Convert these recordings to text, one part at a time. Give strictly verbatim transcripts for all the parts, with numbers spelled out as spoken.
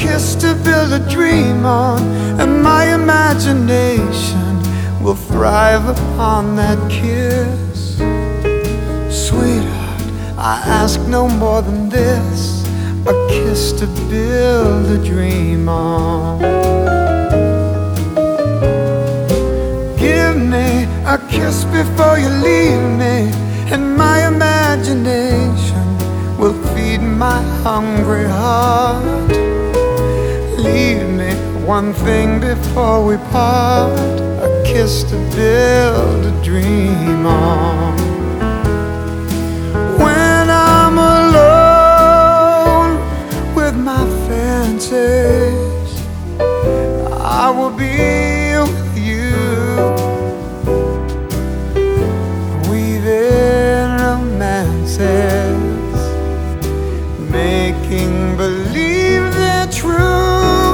kiss to build a dream on, and my imagination will thrive upon that kiss. Sweetheart, I ask no more than this, a kiss to build a dream on. Give me a kiss before you leave me, and my imagination will feed my hungry heart. Leave me one thing before we part, a kiss to build a dream on. When I'm alone with my fancies, I will be with you, weaving romances, making believe they're true.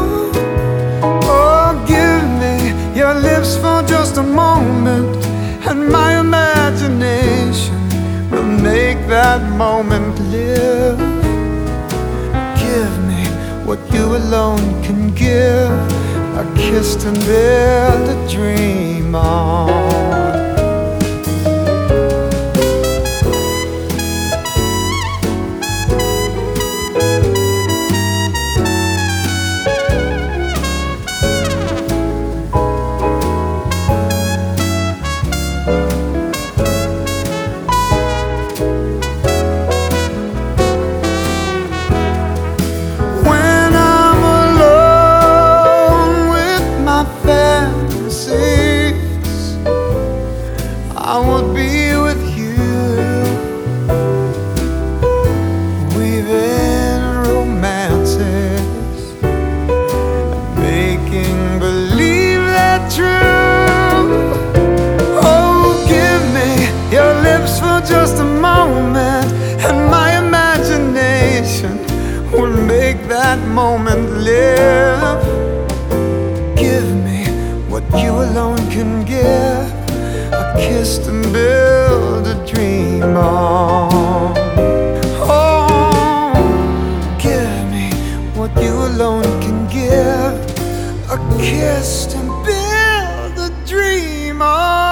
Your lips for just a moment, and my imagination will make that moment live. Give me what you alone can give, a kiss to build a dream on. I will be with you, weaving romances, making believe they're true. Oh, give me your lips for just a moment, and my imagination will make that moment live. Give me what you alone can give, a kiss to build a dream on. Oh, give me what you alone can give, a kiss to build a dream on.